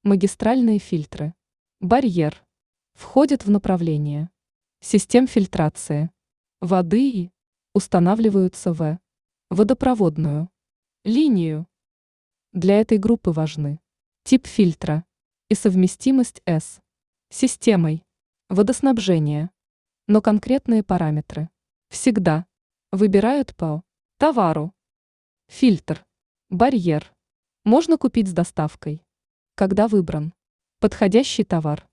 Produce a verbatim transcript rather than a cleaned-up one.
Магистральные фильтры. Барьер. Входит в направление систем фильтрации воды и устанавливаются в водопроводную линию. Для этой группы важны тип фильтра и совместимость с системой водоснабжения, но конкретные параметры всегда выбирают по товару. Фильтр. Барьер. Можно купить с доставкой, когда выбран подходящий товар.